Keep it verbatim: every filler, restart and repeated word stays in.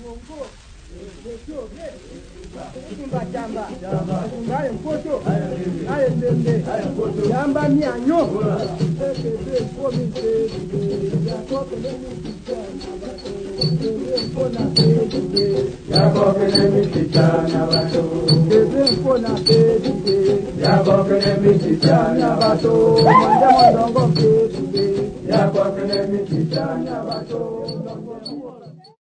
Jamba, jamba, mpoto, aye ndende, jamba ni anyo. Yabo kene misichana bato, yabo kene misichana bato, yabo kene misichana bato.